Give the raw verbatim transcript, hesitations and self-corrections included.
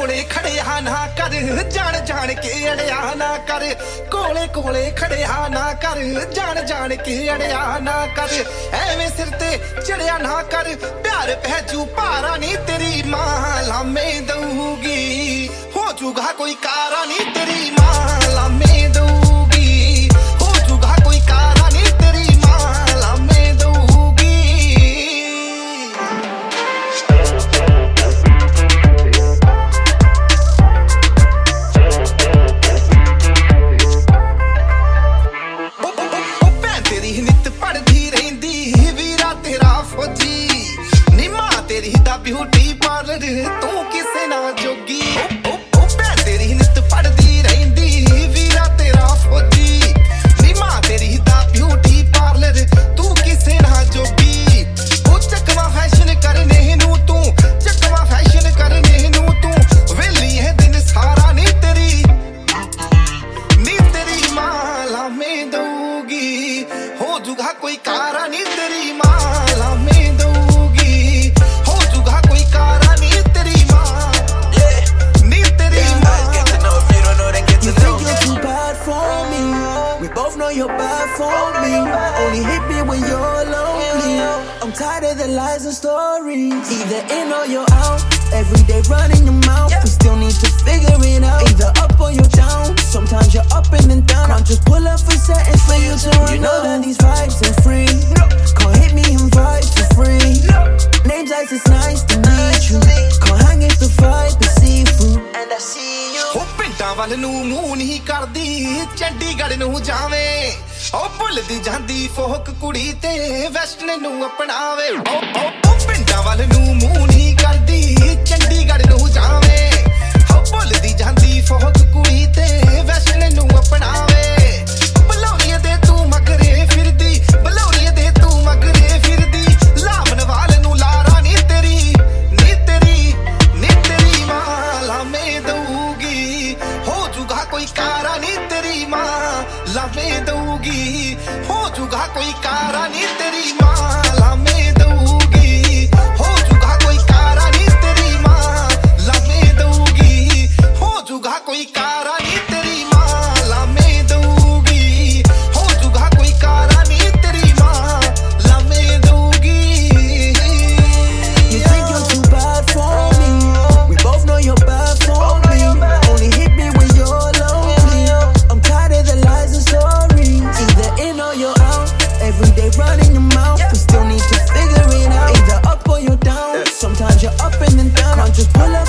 ਕੋਲੇ ਖੜਿਆ ਨਾ ਕਰ ਜਾਣ ਜਾਣ ਕੇ ਅੜਿਆ ਨਾ ਕਰ ਕੋਲੇ ਕੋਲੇ ਖੜਿਆ ਨਾ ਕਰ ਜਾਣ ਜਾਣ ਕੇ ਅੜਿਆ ਨਾ ਕਰ ਐਵੇਂ ਸਿਰ ਤੇ ਚੜਿਆ ਨਾ ਕਰ ਪਿਆਰ ਪੈ ਜੂ ਭਾਰਾ ਨਹੀਂ ਤੇਰੀ ਮਾਂ ਲਾਮੇ ਦਊਗੀ ਹੋ ਜੂਗਾ ਕੋਈ ਕਾਰਾ ਨਹੀਂ ਤੇਰੀ ਮਾਂ ਲਾਮੇ ਦਊਗੀ ਹੋ ਜੂਗਾ ਕੋਈ ਕਾਰਾ ਨਹੀਂ ਤੇਰੀ ਮਾਂ ਲਾਮੇ ਦਊਗੀ ਤੇਰੀ ਨਿੱਤ ਪੜਦੀ ਰਹਿੰਦੀ ਵੀਰਾ ਤੇਰਾ ਫੌਜੀ ਨੀ ਮਾਂ ਤੇਰੀ ਦਾ ਬਿਊਟੀ ਪਾਰਲਰ ਤੂੰ ਕਿਸੇ ਨਾ ਜੋਗੀ ਉਹ ਭੈਣ ਤੇਰੀ ਨਿੱਤ ਪੜਦੀ ਰਹਿੰਦੀ ਵੀਰਾ ਤੇਰਾ ਫੌਜੀ ਨੀ ਮਾਂ ਤੇਰੀ ਦਾ ਬਿਊਟੀ ਪਾਰਲਰ ਤੂੰ ਕਿਸੇ ਨਾ ਜੋਗੀ ਉਹ ਚੱਕਵਾ ਫੈਸ਼ਨ ਕਰਨੇ ਨੂੰ ਤੂੰ ਚੱਕਵਾ ਫੈਸ਼ਨ ਕਰਨੇ ਨੂੰ ਤੂੰ ਵੇਲੀ ਇਹ ਦਿਨ ਸਾਰਾ ਨੀ ਤੇਰੀ ਨੀ ਤੇਰੀ ਮਾਂ ਲਾਮੇ ਦਊਗੀ ਹੋ ਜੂਗਾ ਕੋਈ ਕਾਰਾ ਨੀ ਤੇਰੀ ਮਾਂ ਲਾਮੇ ਦਊਗੀ ਹੋ ਜੂਗਾ ਕੋਈ ਕਾਰਾ ਨੀ ਤੇਰੀ ਮਾਂ ਨੀ ਤੇਰੀ ਮਾਂ You think you're too bad for me We both know you're bad for me Only hit me when you're lonely I'm tired of the lies and stories Either in or you're out Every day running your mouth We still need to figure it out Either up or you're down Sometimes you're up and then down Can't just pull up for settings for you to run. You know that these vibes ain't free Can't hit me and vibe for free Names like it's nice to meet you Can't hang if the vibe is seafood And I see you ਹੋ ਪਿੰਡਾਂ ਵੱਲ ਨੂੰ ਮੂੰਹ ਨਹੀਂ ਕਰਦੀ ਚੰਡੀਗੜ੍ਹ ਨੂੰ ਜਾਵੇਂ ਉਹ ਭੁੱਲਦੀ ਜਾਂਦੀ ਫੋਕ ਕੁੜੀ ਤੇ ਵੈਸਟਰਨ ਨੂੰ ਅਪਣਾਵੇ ਉਹ ਪਿੰਡਾਂ ਵੱਲ ਨੂੰ ਮੂੰਹ ਨਹੀਂ ਕਰਦੀ ਚੰਡੀਗੜ੍ਹ ਨੂੰ ਜਾਵੇਂ ਉਹ ਭੁੱਲਦੀ ਜਾਂਦੀ ਫੋਕ ਕੁੜੀ ਤੇ ਵੈਸਟਰਨ ਨੂੰ ਅਪਣਾਵੇ ਬਲੌਰੀਏ ਦੇ ਤੂੰ ਮਗਰੇ ਫਿਰਦੀ ਬਲੌਰੀਏ ਦੇ ਤੂੰ ਮਗਰੇ ਫਿਰਦੀ ਲਾਮਨ ਵਾਲ ਨੂੰ ਲਾਰਾ ਨੀ ਤੇਰੀ ਨੀ ਤੇਰੀ ਨੀ ਤੇਰੀ ਮਾਂ ਲਾਮੇ ਦਊਗੀ ਹੋ ਜੂਗਾ ਕੋਈ ਕਾਰਾ ਨੀ ਤੇਰੀ ਮਾਂ ਲਾਮੇ ਦਊਗੀ ਹੋ ਜੂਗਾ ਕੋਈ ਕਾਰਾ ਨੀ ਤੇਰੀ ਮਾਂ ਲਾਮੇ ਦਊਗੀ ਹੋ ਜੂਗਾ ਕੋਈ ਕਾਰਾ ਨੀ ਤੇਰੀ ਮਾਂ ਲਾਮੇ ਦਊਗੀ ਹੋ ਜੂਗਾ ਕੋਈ ਕਾਰਾ ਨੀ ਤੇਰੀ ਮਾਂ ਲਾਮੇ ਦਊਗੀ ਹੋ ਜੂਗਾ ਕੋਈ ਕਾਰਾ ਨੀ ਤੇਰੀ ਮਾਂ ਲਾਮੇ ਦਊਗੀ You think you're too bad for me We both know you're bad for me Only hit me when you're lonely I'm tired of the lies and stories Either in or you're out Every day running your mouth We still need to figure it out Either up or you're down Sometimes you're up and then down Can't just pull